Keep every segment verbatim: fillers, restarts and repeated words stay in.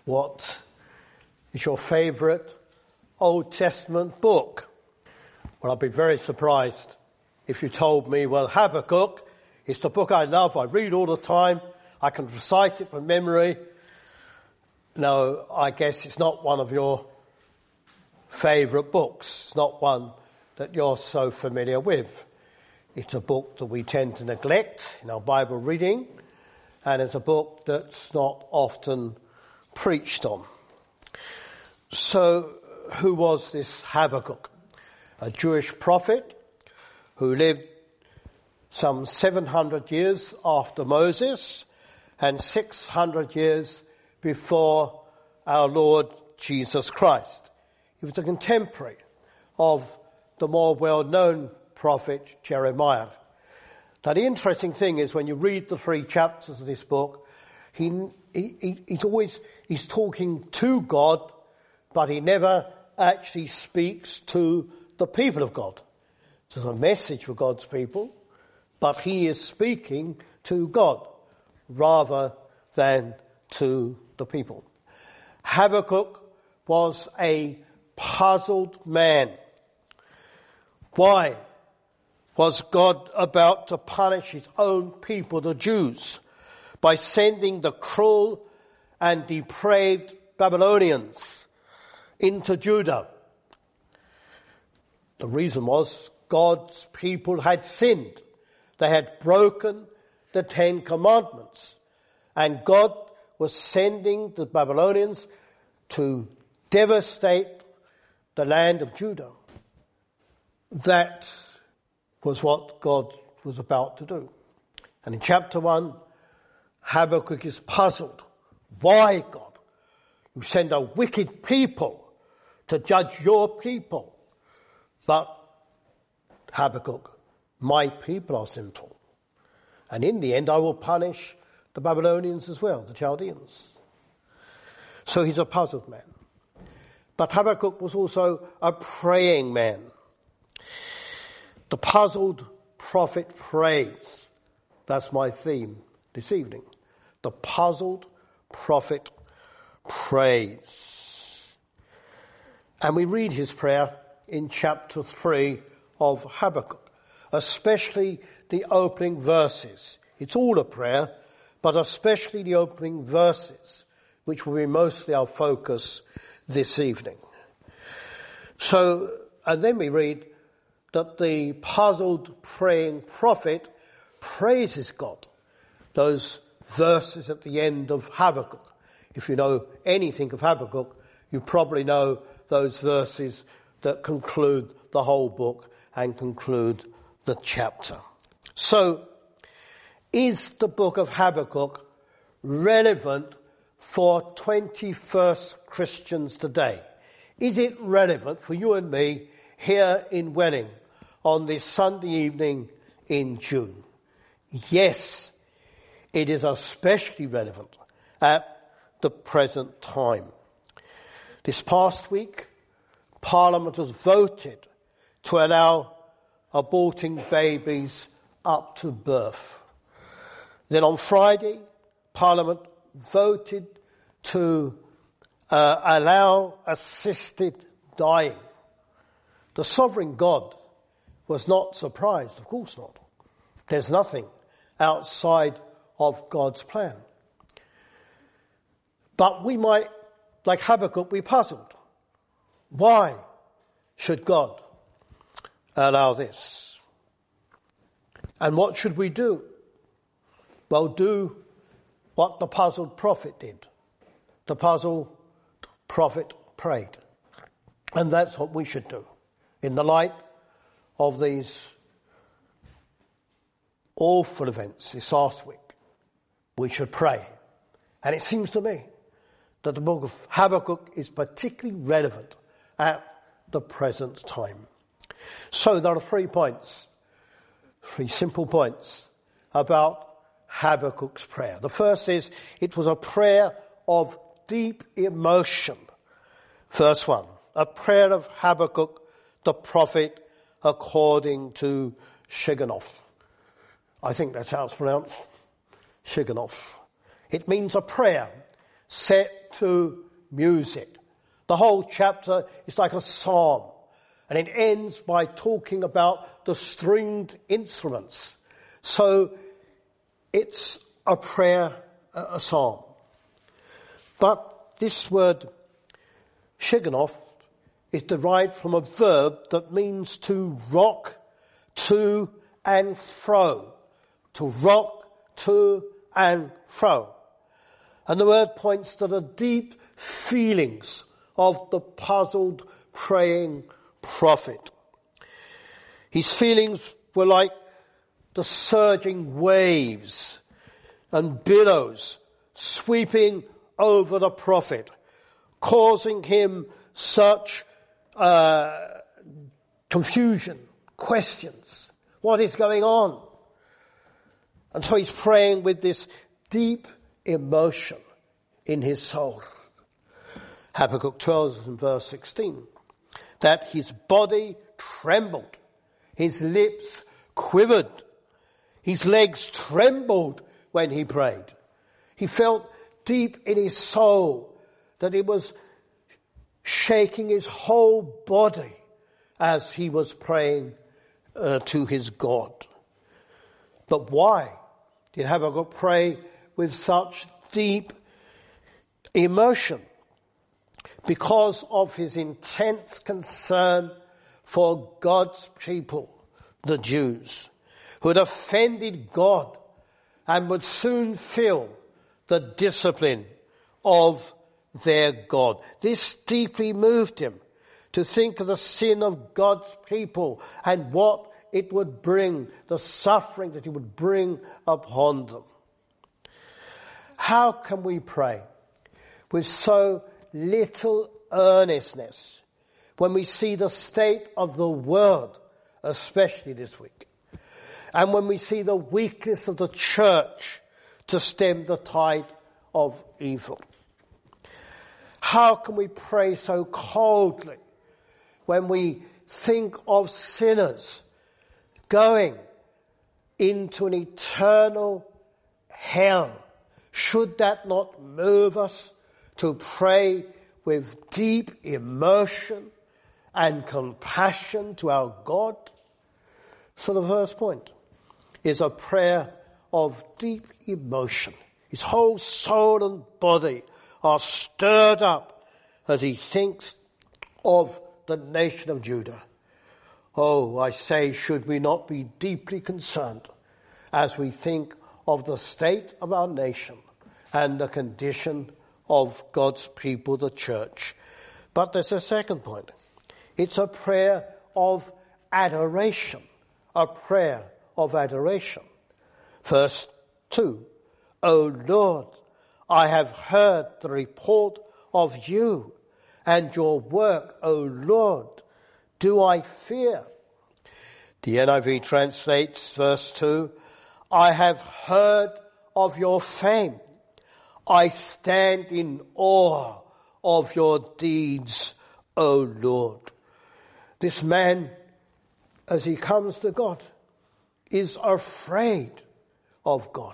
What is your favourite Old Testament book? Well, I'd be very surprised if you told me, well, Habakkuk is the book I love, I read all the time, I can recite it from memory. No, I guess it's not one of your favourite books. It's not one that you're so familiar with. It's a book that we tend to neglect in our Bible reading, and it's a book that's not often preached on. So, who was this Habakkuk? A Jewish prophet who lived some seven hundred years after Moses and six hundred years before our Lord Jesus Christ. He was a contemporary of the more well-known prophet Jeremiah. Now, the interesting thing is when you read the three chapters of this book, he, he he's always he's talking to God, but he never actually speaks to the people of God. There's a message for God's people, but he is speaking to God rather than to the people. Habakkuk was a puzzled man. Why was God about to punish his own people, the Jews, by sending the cruel and depraved Babylonians into Judah? The reason was God's people had sinned. They had broken the Ten Commandments. And God was sending the Babylonians to devastate the land of Judah. That was what God was about to do. And in chapter one, Habakkuk is puzzled. Why, God? You send a wicked people to judge your people. But Habakkuk, my people are sinful. And in the end, I will punish the Babylonians as well, the Chaldeans. So he's a puzzled man. But Habakkuk was also a praying man. The puzzled prophet prays. That's my theme this evening. The puzzled prophet prays. And we read his prayer in chapter three of Habakkuk, especially the opening verses. It's all a prayer, but especially the opening verses, which will be mostly our focus this evening. So, and then we read that the puzzled praying prophet praises God. Those verses at the end of Habakkuk. If you know anything of Habakkuk, you probably know those verses that conclude the whole book and conclude the chapter. So, is the book of Habakkuk relevant for twenty-first Christians today? Is it relevant for you and me here in Welling on this Sunday evening in June? Yes, it is especially relevant at the present time. This past week, Parliament has voted to allow aborting babies up to birth. Then on Friday, Parliament voted to uh, allow assisted dying. The sovereign God was not surprised, of course not. There's nothing outside of God's plan. But we might, like Habakkuk, be puzzled. Why should God allow this? And what should we do? Well, do what the puzzled prophet did. The puzzled prophet prayed. And that's what we should do. In the light of these awful events this last week, we should pray. And it seems to me that the book of Habakkuk is particularly relevant at the present time. So there are three points, three simple points about Habakkuk's prayer. The first is, it was a prayer of deep emotion. Verse one, a prayer of Habakkuk, the prophet, according to Shigionoth. I think that's how it's pronounced. Shigionoth. It means a prayer set to music. The whole chapter is like a psalm, and it ends by talking about the stringed instruments. So it's a prayer, a psalm. But this word Shigganoth is derived from a verb that means to rock to and fro. To rock to and fro. And the word points to the deep feelings of the puzzled, praying prophet. His feelings were like the surging waves and billows sweeping over the prophet, causing him such uh, confusion, questions. What is going on? And so he's praying with this deep emotion in his soul. Habakkuk twelve and verse sixteen. That his body trembled, his lips quivered, his legs trembled when he prayed. He felt deep in his soul that it was shaking his whole body as he was praying uh, to his God. But why did Habakkuk pray with such deep emotion? Because of his intense concern for God's people, the Jews, who had offended God and would soon feel the discipline of their God. This deeply moved him to think of the sin of God's people and what it would bring, the suffering that it would bring upon them. How can we pray with so little earnestness when we see the state of the world, especially this week, and when we see the weakness of the church to stem the tide of evil? How can we pray so coldly when we think of sinners going into an eternal hell? Should that not move us to pray with deep emotion and compassion to our God? So the first point is a prayer of deep emotion. His whole soul and body are stirred up as he thinks of the nation of Judah. Oh, I say, should we not be deeply concerned as we think of the state of our nation and the condition of God's people, the church? But there's a second point. It's a prayer of adoration. A prayer of adoration. Verse two. O Lord, I have heard the report of you, and your work, O Lord, do I fear. The N I V translates verse two, I have heard of your fame. I stand in awe of your deeds, O Lord. This man, as he comes to God, is afraid of God.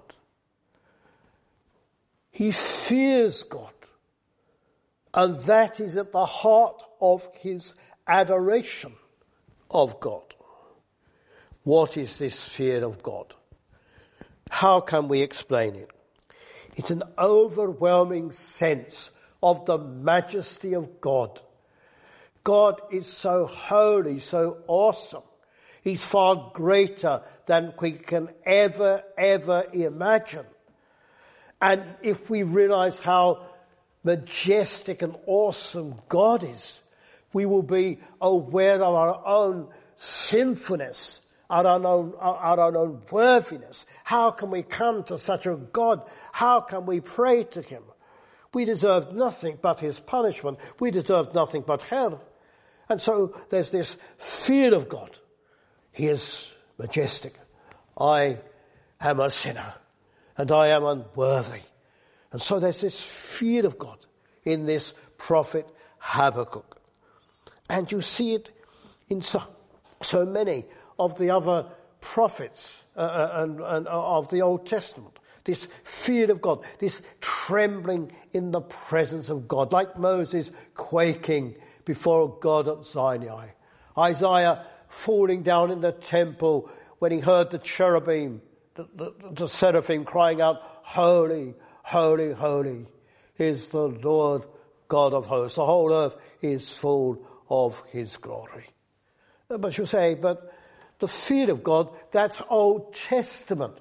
He fears God. And that is at the heart of his adoration of God. What is this fear of God? How can we explain it? It's an overwhelming sense of the majesty of God. God is so holy, so awesome. He's far greater than we can ever, ever imagine. And if we realize how majestic and awesome God is, we will be aware of our own sinfulness, our own, our own worthiness. How can we come to such a God? How can we pray to him? We deserve nothing but his punishment. We deserve nothing but hell. And so there's this fear of God. He is majestic. I am a sinner and I am unworthy. And so there's this fear of God in this prophet Habakkuk. And you see it in so, so many of the other prophets uh, and, and of the Old Testament. this fear of God, this trembling in the presence of God, like Moses quaking before God at Sinai. Isaiah falling down in the temple when he heard the cherubim, the, the, the seraphim crying out, "Holy, holy, holy is the Lord God of hosts. The whole earth is full of his glory." But you say, but the fear of God, that's Old Testament.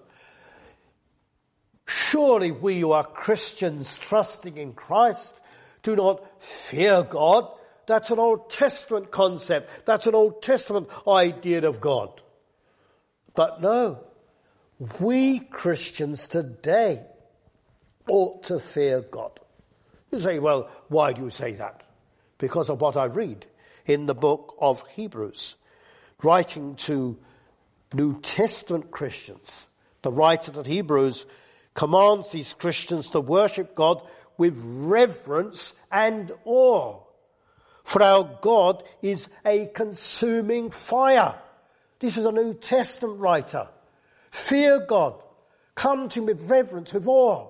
Surely we who are Christians trusting in Christ do not fear God. That's an Old Testament concept. That's an Old Testament idea of God. But no, we Christians today ought to fear God. You say, well, why do you say that? Because of what I read in the book of Hebrews, writing to New Testament Christians. The writer of Hebrews commands these Christians to worship God with reverence and awe. For our God is a consuming fire. This is a New Testament writer. Fear God. Come to him with reverence, with awe.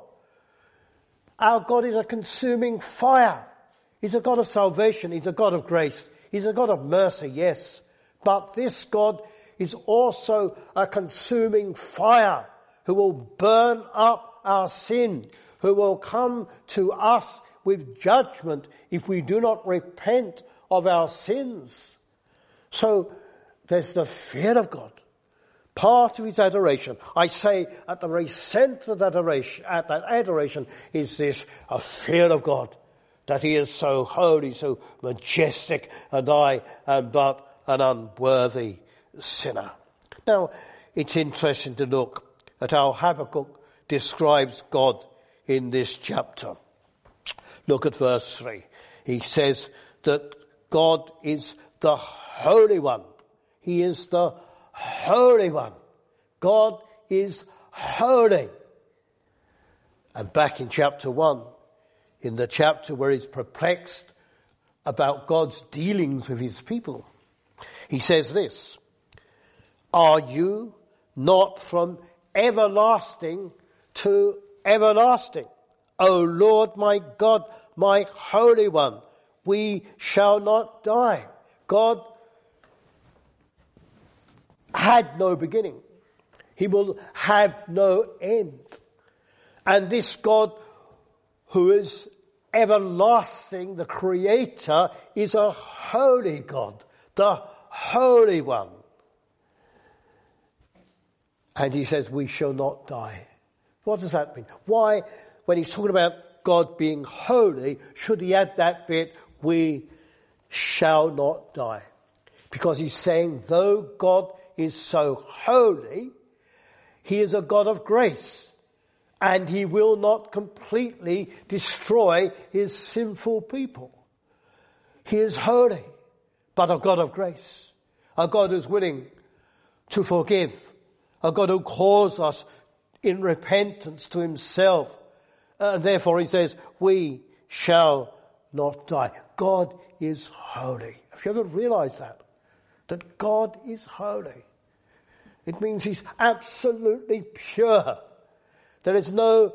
Our God is a consuming fire. He's a God of salvation. He's a God of grace. He's a God of mercy, yes. But this God is also a consuming fire who will burn up our sin, who will come to us with judgment if we do not repent of our sins. So there's the fear of God. Part of his adoration. I say at the very center of that adoration, at that adoration is this, a fear of God. That he is so holy, so majestic, and I am but an unworthy sinner. Now, it's interesting to look at how Habakkuk describes God in this chapter. Look at verse three. He says that God is the Holy One. He is the Holy One. God is holy. And back in chapter one, in the chapter where he's perplexed about God's dealings with his people, he says this, "Are you not from everlasting to everlasting? O Lord my God, my Holy One, we shall not die." God had no beginning. He will have no end. And this God who is everlasting, the Creator, is a holy God, the Holy One. And he says, we shall not die. What does that mean? Why, when he's talking about God being holy, should he add that bit, we shall not die? Because he's saying, though God is so holy, he is a God of grace. And he will not completely destroy his sinful people. He is holy, but a God of grace. A God who's willing to forgive. A God who calls us in repentance to himself. And therefore he says, we shall not die. God is holy. Have you ever realized that? That God is holy. It means he's absolutely pure. There is no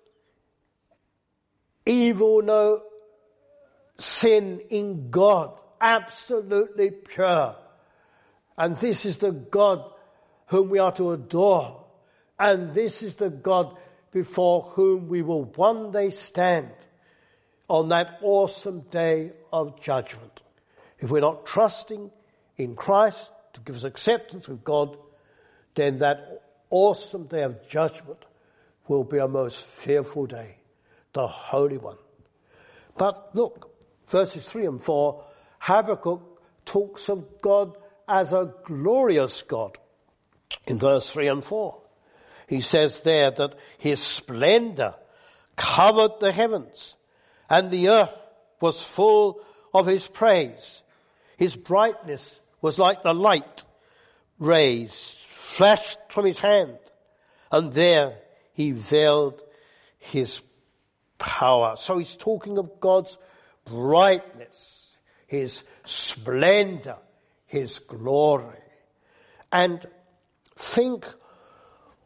evil, no sin in God. Absolutely pure. And this is the God whom we are to adore. And this is the God before whom we will one day stand on that awesome day of judgment. If we're not trusting in Christ to give us acceptance with God, then that awesome day of judgment will be a most fearful day, the Holy One. But look, verses three and four, Habakkuk talks of God as a glorious God. In verse three and four, he says there that his splendor covered the heavens and the earth was full of his praise. His brightness was like the light rays flashed from his hand, and there he veiled his power. So he's talking of God's brightness, his splendor, his glory. And think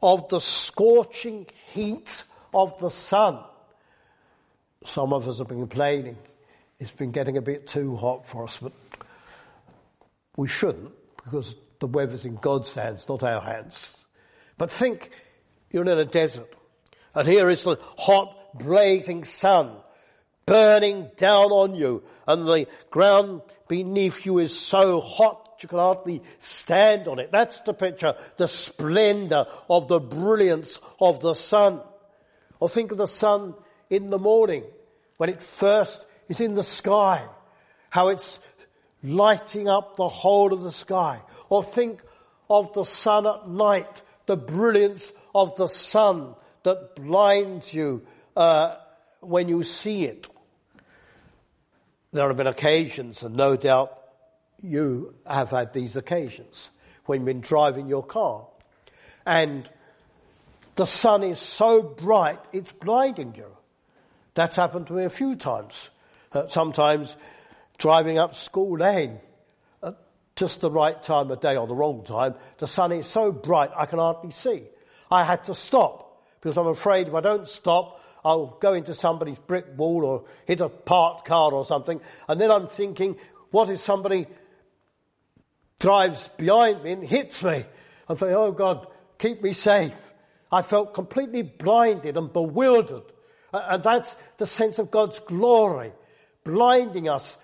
of the scorching heat of the sun. Some of us have been complaining it's been getting a bit too hot for us, but we shouldn't, because the weather's in God's hands, not our hands. But think you're in a desert, and here is the hot, blazing sun burning down on you, and the ground beneath you is so hot you can hardly stand on it. That's the picture, the splendor of the brilliance of the sun. Or think of the sun in the morning, when it first is in the sky, how it's lighting up the whole of the sky. Or think of the sun at night, the brilliance of the sun that blinds you uh, when you see it. There have been occasions, and no doubt you have had these occasions, when you've been driving your car and the sun is so bright it's blinding you. That's happened to me a few times. Uh, sometimes driving up School Lane at just the right time of day or the wrong time, the sun is so bright I can hardly see. I had to stop because I'm afraid if I don't stop, I'll go into somebody's brick wall or hit a parked car or something. And then I'm thinking, what if somebody drives behind me and hits me? I'm saying, oh God, keep me safe. I felt completely blinded and bewildered. And that's the sense of God's glory, blinding us,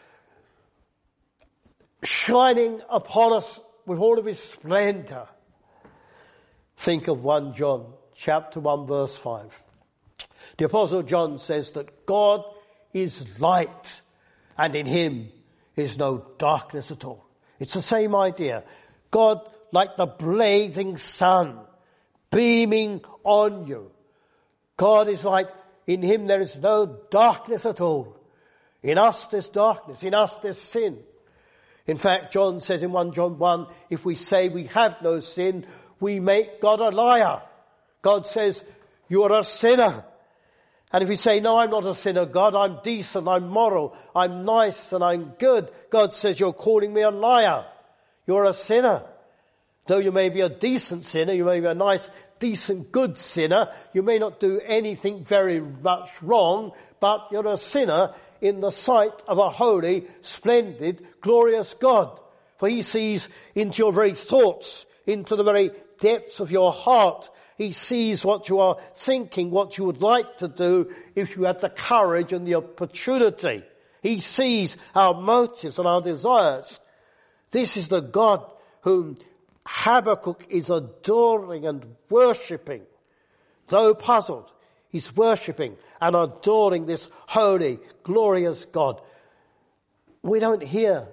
shining upon us with all of his splendor. Think of First John chapter one verse five. The Apostle John says that God is light, and in him is no darkness at all. It's the same idea. God, like the blazing sun, beaming on you. God is like, in him there is no darkness at all. In us there's darkness. In us there's sin. In fact, John says in First John one, if we say we have no sin, we make God a liar. God says, you are a sinner. And if you say, no, I'm not a sinner, God, I'm decent, I'm moral, I'm nice and I'm good, God says, you're calling me a liar. You're a sinner. Though you may be a decent sinner, you may be a nice, decent, good sinner, you may not do anything very much wrong, but you're a sinner in the sight of a holy, splendid, glorious God. For he sees into your very thoughts, into the very depths of your heart. He sees what you are thinking, what you would like to do if you had the courage and the opportunity. He sees our motives and our desires. This is the God whom Habakkuk is adoring and worshipping. Though puzzled, he's worshipping and adoring this holy, glorious God. We don't hear,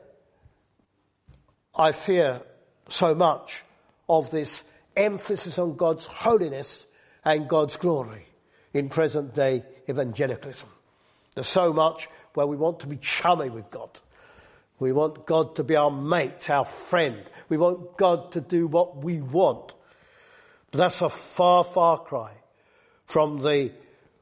I fear, so much of this emphasis on God's holiness and God's glory in present day evangelicalism. There's so much where we want to be chummy with God. We want God to be our mate, our friend. We want God to do what we want. But that's a far, far cry from the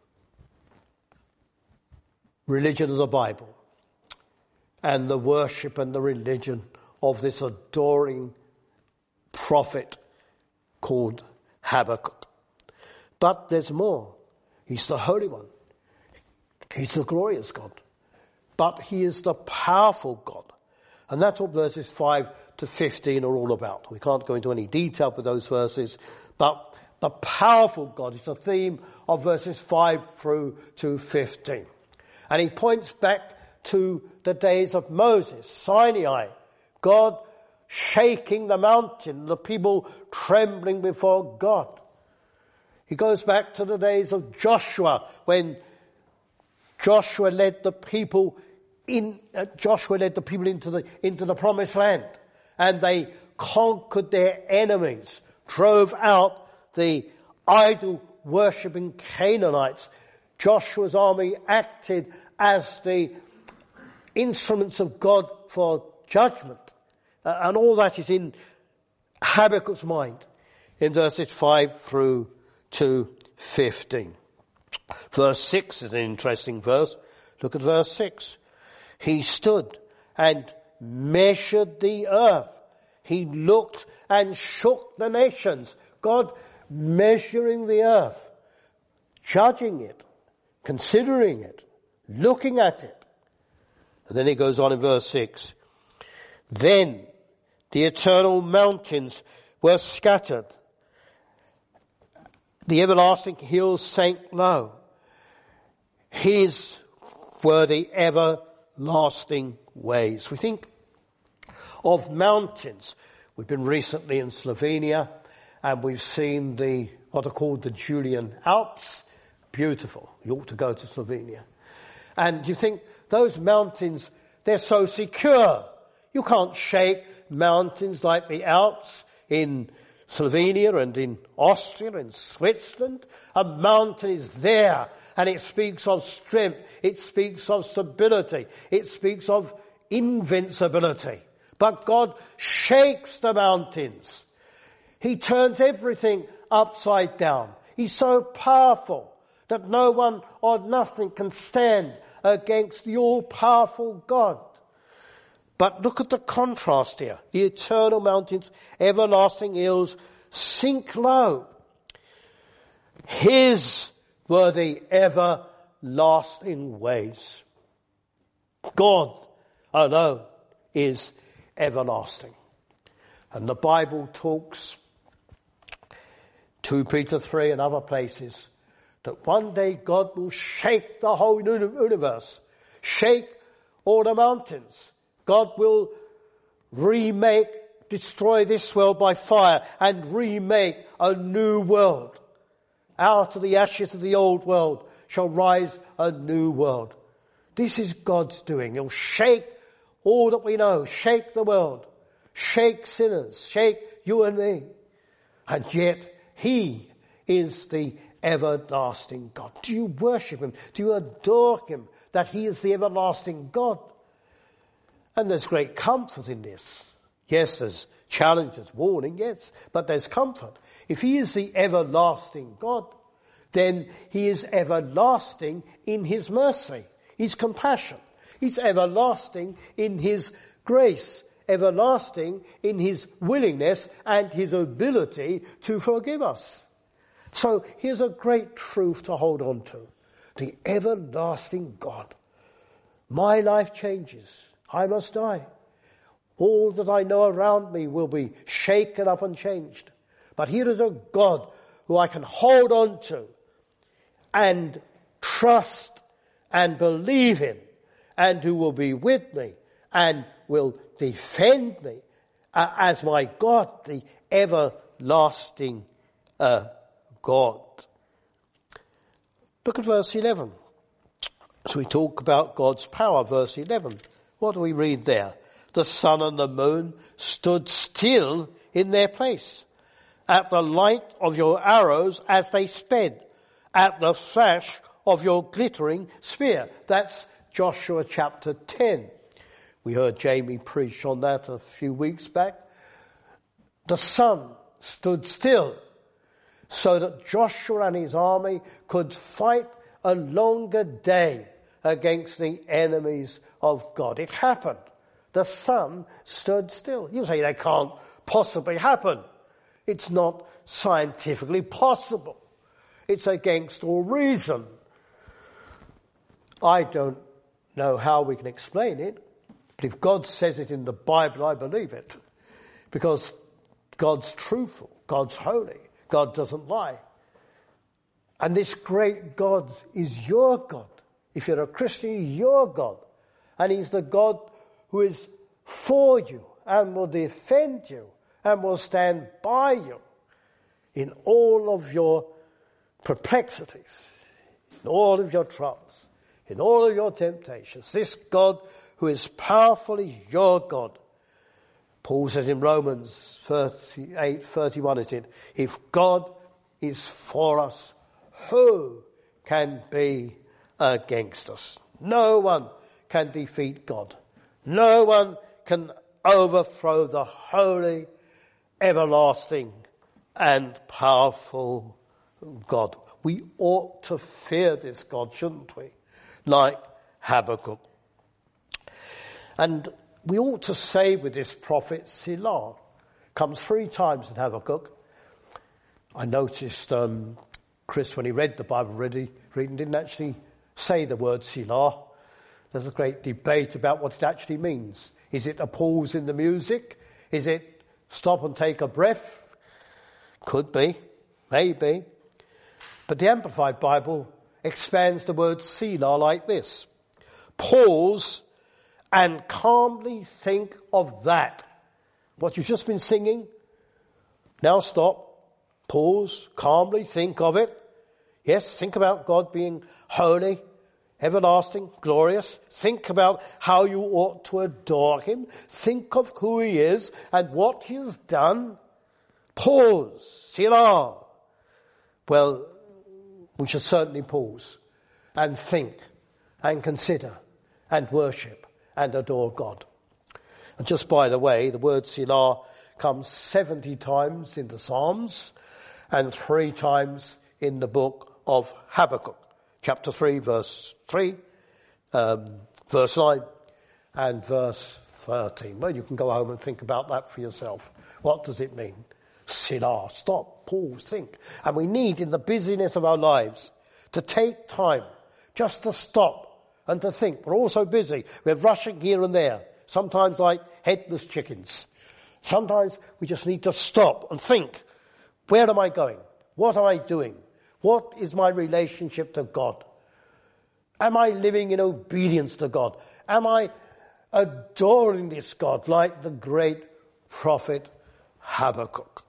religion of the Bible and the worship and the religion of this adoring prophet called Habakkuk. But there's more. He's the Holy One. He's the glorious God. But he is the powerful God. And that's what verses five to fifteen are all about. We can't go into any detail with those verses, but the powerful God is the theme of verses five through to fifteen. And he points back to the days of Moses, Sinai, God shaking the mountain, the people trembling before God. He goes back to the days of Joshua, when Joshua led the people in, uh, Joshua led the people into the, into the promised land, and they conquered their enemies, drove out the idol-worshipping Canaanites. Joshua's army acted as the instruments of God for judgment. Uh, and all that is in Habakkuk's mind in verses five through to fifteen. Verse six is an interesting verse. Look at verse six. He stood and measured the earth. He looked and shook the nations. God measuring the earth, judging it, considering it, looking at it. And then he goes on in verse six. Then the eternal mountains were scattered. The everlasting hills sank low. His were the everlasting ways. We think of mountains. We've been recently in Slovenia and we've seen the, what are called the Julian Alps. Beautiful. You ought to go to Slovenia. And you think those mountains, they're so secure. You can't shake mountains like the Alps in Slovenia and in Austria and Switzerland. A mountain is there and it speaks of strength. It speaks of stability. It speaks of invincibility. But God shakes the mountains. He turns everything upside down. He's so powerful that no one or nothing can stand against the all-powerful God. But look at the contrast here. The eternal mountains, everlasting hills, sink low. His were the everlasting ways. God alone is everlasting. And the Bible talks, Second Peter three and other places, that one day God will shake the whole universe, shake all the mountains. God will remake, destroy this world by fire and remake a new world. Out of the ashes of the old world shall rise a new world. This is God's doing. He'll shake all that we know, shake the world, shake sinners, shake you and me. And yet he is the everlasting God. Do you worship him? Do you adore him that he is the everlasting God? And there's great comfort in this. Yes, there's challenges, warning, yes, but there's comfort. If he is the everlasting God, then he is everlasting in his mercy, his compassion. He's everlasting in his grace, everlasting in his willingness and his ability to forgive us. So here's a great truth to hold on to. The everlasting God. My life changes. I must die. All that I know around me will be shaken up and changed. But here is a God who I can hold on to and trust and believe in, and who will be with me and will defend me uh, as my God, the everlasting uh, God. Look at verse eleven. So we talk about God's power, verse eleven. What do we read there? The sun and the moon stood still in their place at the light of your arrows as they sped, at the flash of your glittering spear. That's Joshua chapter ten. We heard Jamie preach on that a few weeks back. The sun stood still so that Joshua and his army could fight a longer day against the enemies of God. It happened. The sun stood still. You say that can't possibly happen. It's not scientifically possible. It's against all reason. I don't know how we can explain it, but if God says it in the Bible, I believe it. Because God's truthful, God's holy, God doesn't lie. And this great God is your God. If you're a Christian, he's your God. And he's the God who is for you and will defend you and will stand by you in all of your perplexities, in all of your troubles, in all of your temptations. This God who is powerful is your God. Paul says in Romans thirty-eight thirty-one, it is, if God is for us, who can be against us? No one can defeat God. No one can overthrow the holy, everlasting, and powerful God. We ought to fear this God, shouldn't we? Like Habakkuk. And we ought to say with this prophet, Selah. Comes three times in Habakkuk. I noticed um, Chris, when he read the Bible ready, reading, didn't actually say the word Selah. There's a great debate about what it actually means. Is it a pause in the music? Is it stop and take a breath? Could be, maybe. But the Amplified Bible expands the word Selah like this. Pause and calmly think of that. What you've just been singing. Now stop. Pause, calmly think of it. Yes, think about God being holy, everlasting, glorious. Think about how you ought to adore him. Think of who he is and what he has done. Pause, Selah. Well, we should certainly pause and think and consider and worship and adore God. And just by the way, the word Selah comes seventy times in the Psalms and three times in the book of Habakkuk. Chapter three, verse three, um, verse nine, and verse thirteen. Well, you can go home and think about that for yourself. What does it mean? Selah, stop, pause, think. And we need, in the busyness of our lives, to take time just to stop and to think. We're all so busy. We're rushing here and there, sometimes like headless chickens. Sometimes we just need to stop and think. Where am I going? What am I doing? What is my relationship to God? Am I living in obedience to God? Am I adoring this God like the great prophet Habakkuk?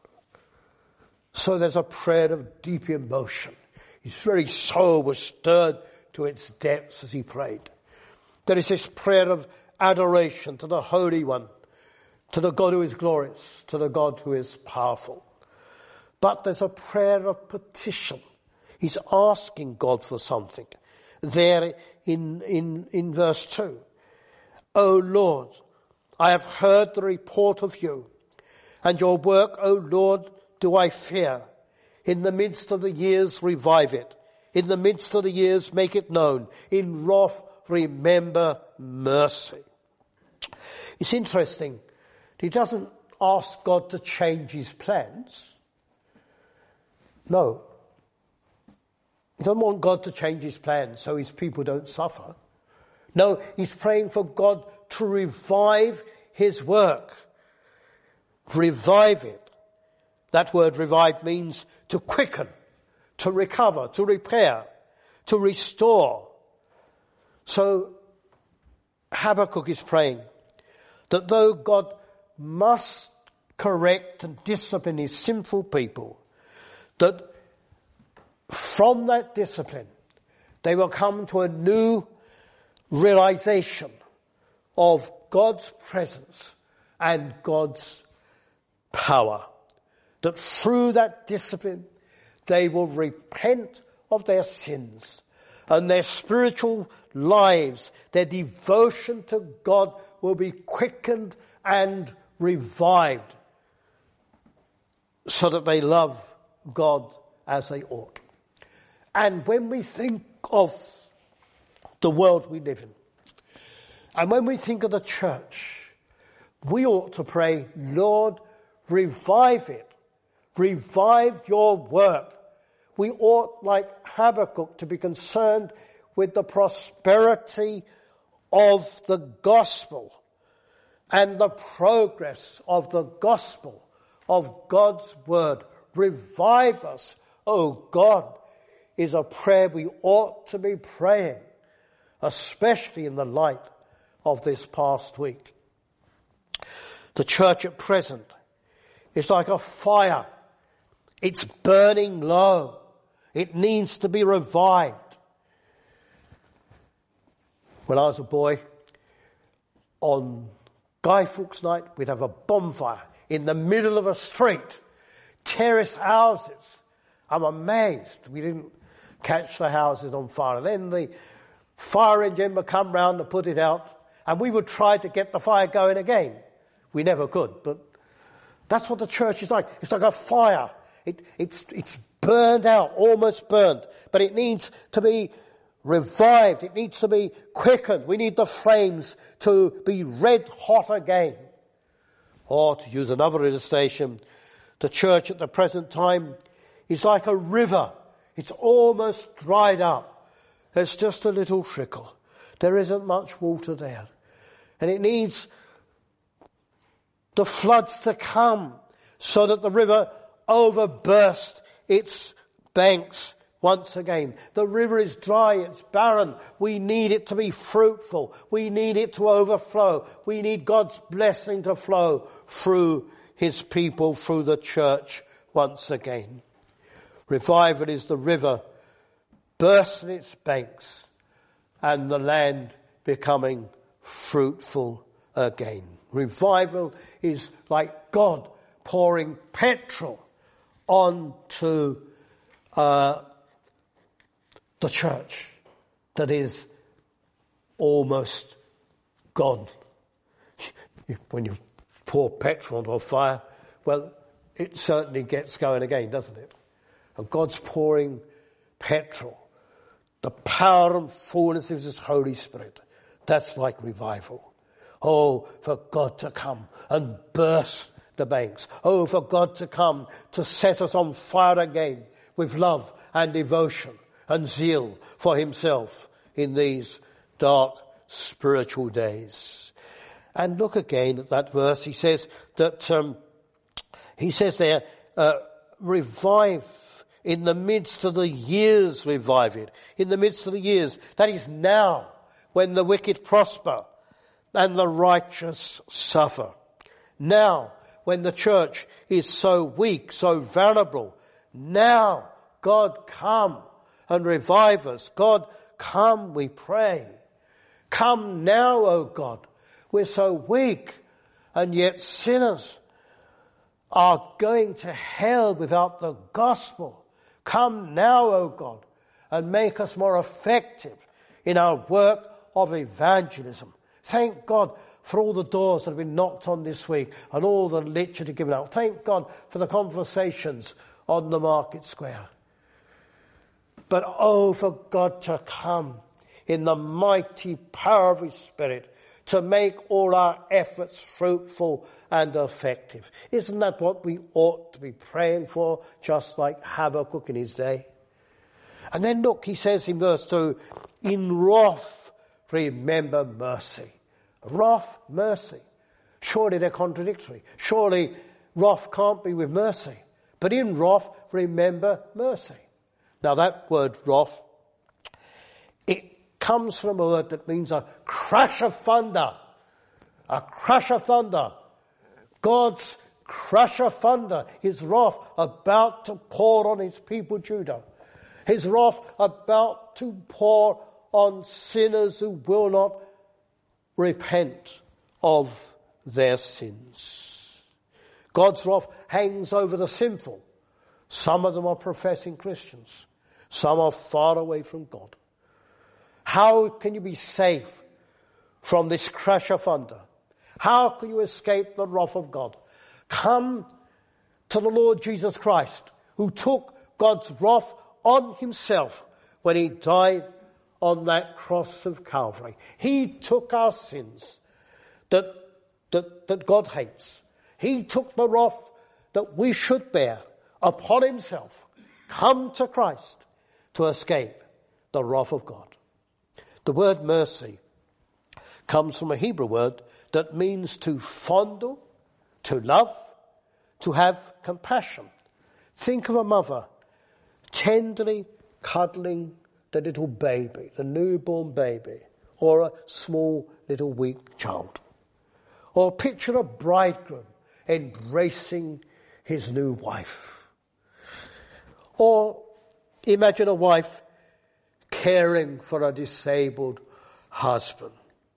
So there's a prayer of deep emotion. His very soul was stirred to its depths as he prayed. There is this prayer of adoration to the Holy One, to the God who is glorious, to the God who is powerful. But there's a prayer of petition. He's asking God for something. There in, in, in verse two. O Lord, I have heard the report of you, and your work, O Lord, do I fear. In the midst of the years, revive it. In the midst of the years, make it known. In wrath, remember mercy. It's interesting. He doesn't ask God to change his plans. No. He doesn't want God to change his plans so his people don't suffer. No, he's praying for God to revive his work. Revive it. That word revive means to quicken, to recover, to repair, to restore. So Habakkuk is praying that though God must correct and discipline his sinful people, that from that discipline they will come to a new realization of God's presence and God's power. That through that discipline they will repent of their sins and their spiritual lives, their devotion to God will be quickened and revived so that they love God as they ought. And when we think of the world we live in, and when we think of the church, we ought to pray, Lord, revive it. Revive your work. We ought, like Habakkuk, to be concerned with the prosperity of the gospel and the progress of the gospel of God's word. Revive us, O God, is a prayer we ought to be praying, especially in the light of this past week. The church at present is like a fire. It's burning low. It needs to be revived. When I was a boy, on Guy Fawkes Night, we'd have a bonfire in the middle of a street, terrace houses. I'm amazed we didn't catch the houses on fire. And then the fire engine would come round to put it out, and we would try to get the fire going again. We never could, but that's what the church is like. It's like a fire. It, it's, it's burned out, almost burned, but it needs to be revived. It needs to be quickened. We need the flames to be red hot again. Or to use another illustration, the church at the present time is like a river. It's almost dried up. There's just a little trickle. There isn't much water there. And it needs the floods to come so that the river overburst its banks once again. The river is dry, it's barren. We need it to be fruitful. We need it to overflow. We need God's blessing to flow through his people, through the church once again. Revival is the river bursting its banks and the land becoming fruitful again. Revival is like God pouring petrol onto uh, the church that is almost gone. When you pour petrol onto a fire, well, it certainly gets going again, doesn't it? And God's pouring petrol, the power and fullness of his Holy Spirit. That's like revival. Oh, for God to come and burst the banks. Oh, for God to come to set us on fire again with love and devotion and zeal for himself in these dark spiritual days. And look again at that verse. He says that, um, he says there, uh, revive in the midst of the years, revive it. In the midst of the years. That is now, when the wicked prosper and the righteous suffer. Now, when the church is so weak, so vulnerable. Now, God, come and revive us. God, come, we pray. Come now, O God. We're so weak, and yet sinners are going to hell without the gospel. Come now, O God, and make us more effective in our work of evangelism. Thank God for all the doors that have been knocked on this week and all the literature given out. Thank God for the conversations on the market square. But oh, for God to come in the mighty power of his Spirit to make all our efforts fruitful and effective. Isn't that what we ought to be praying for, just like Habakkuk in his day? And then look, he says in verse two, in wrath remember mercy. Wrath, mercy. Surely they're contradictory. Surely wrath can't be with mercy. But in wrath, remember mercy. Now that word wrath, it comes from a word that means a crash of thunder. A crash of thunder. God's crash of thunder. His wrath about to pour on his people Judah. His wrath about to pour on sinners who will not repent of their sins. God's wrath hangs over the sinful. Some of them are professing Christians. Some are far away from God. How can you be safe from this crash of thunder? How can you escape the wrath of God? Come to the Lord Jesus Christ, who took God's wrath on himself when he died on that cross of Calvary. He took our sins that, that, that God hates. He took the wrath that we should bear upon himself. Come to Christ to escape the wrath of God. The word mercy comes from a Hebrew word that means to fondle, to love, to have compassion. Think of a mother tenderly cuddling the little baby, the newborn baby, or a small little weak child. Or picture a bridegroom embracing his new wife. Or imagine a wife caring for a disabled husband.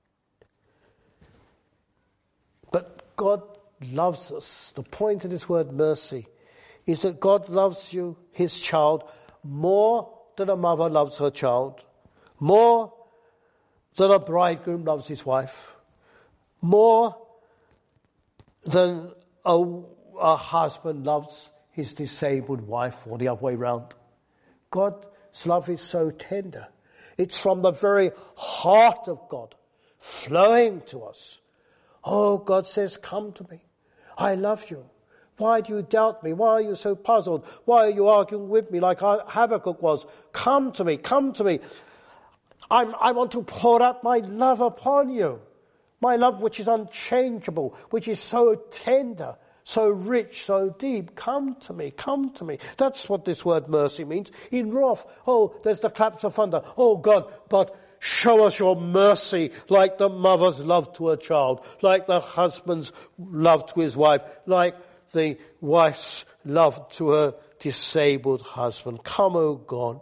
But God loves us. The point of this word mercy is that God loves you, his child, more than a mother loves her child, more than a bridegroom loves his wife, more than a, a husband loves his disabled wife, or the other way round. God's love is so tender. It's from the very heart of God, flowing to us. Oh, God says, come to me. I love you. Why do you doubt me? Why are you so puzzled? Why are you arguing with me like Habakkuk was? Come to me, come to me. I'm, I want to pour out my love upon you. My love which is unchangeable, which is so tender, so rich, so deep. Come to me, come to me. That's what this word mercy means. In wrath, oh, there's the claps of thunder. Oh God, but show us your mercy like the mother's love to her child, like the husband's love to his wife, like the wife's love to her disabled husband. Come, oh God.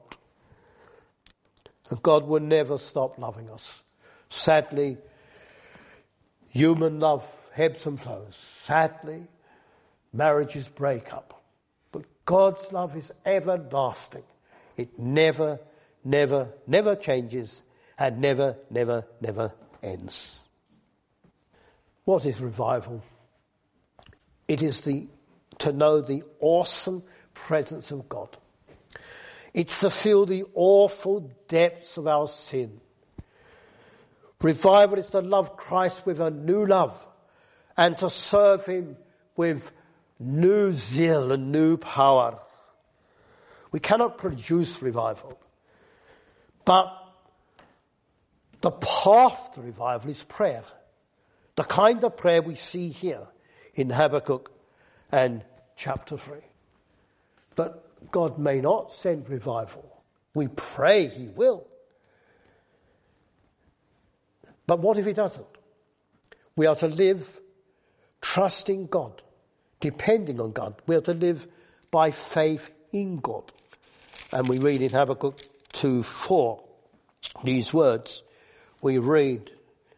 And God will never stop loving us. Sadly, human love ebbs and flows. Sadly, marriages break up. But God's love is everlasting. It never, never, never changes and never, never, never ends. What is revival? It is the to know the awesome presence of God. It's to feel the awful depths of our sin. Revival is to love Christ with a new love and to serve him with new zeal and new power. We cannot produce revival, but the path to revival is prayer. The kind of prayer we see here in Habakkuk and chapter three. But God may not send revival. We pray he will. But what if he doesn't? We are to live trusting God, depending on God. We are to live by faith in God. And we read in Habakkuk two four these words. We read,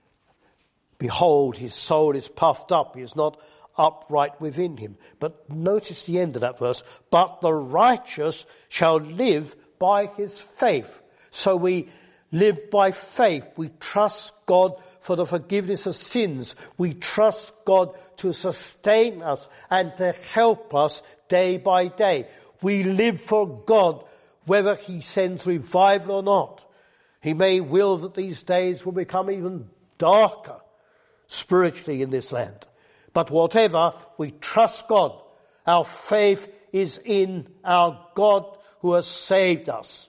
behold, his soul is puffed up. He is not upright within him. But notice the end of that verse. But the righteous shall live by his faith. So we live by faith. We trust God for the forgiveness of sins. We trust God to sustain us and to help us day by day. We live for God whether he sends revival or not. He may will that these days will become even darker spiritually in this land. But whatever, we trust God. Our faith is in our God who has saved us.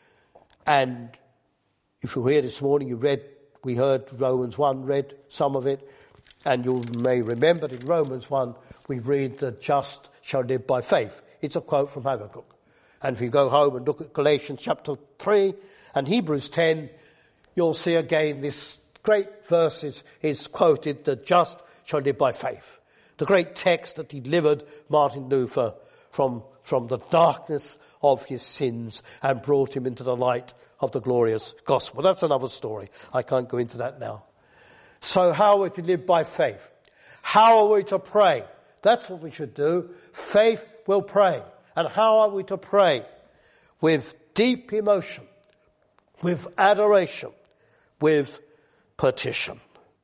And if you were here this morning, you read, we heard Romans one, read some of it, and you may remember in Romans one, we read the just shall live by faith. It's a quote from Habakkuk. And if you go home and look at Galatians chapter three and Hebrews ten, you'll see again this great verse is, is quoted, the just shall live by faith. The great text that delivered Martin Luther from, from the darkness of his sins and brought him into the light of the glorious gospel. That's another story. I can't go into that now. So how are we to live by faith? How are we to pray? That's what we should do. Faith will pray. And how are we to pray? With deep emotion, with adoration, with petition.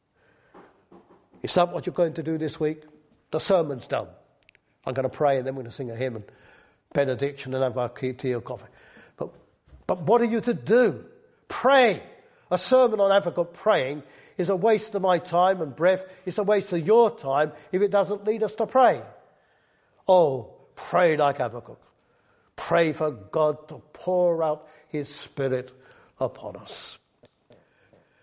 Is that what you're going to do this week? The sermon's done. I'm going to pray and then we're going to sing a hymn and benediction and have our tea or coffee. But, but what are you to do? Pray. A sermon on Habakkuk praying is a waste of my time and breath. It's a waste of your time if it doesn't lead us to pray. Oh, pray like Habakkuk. Pray for God to pour out his Spirit upon us.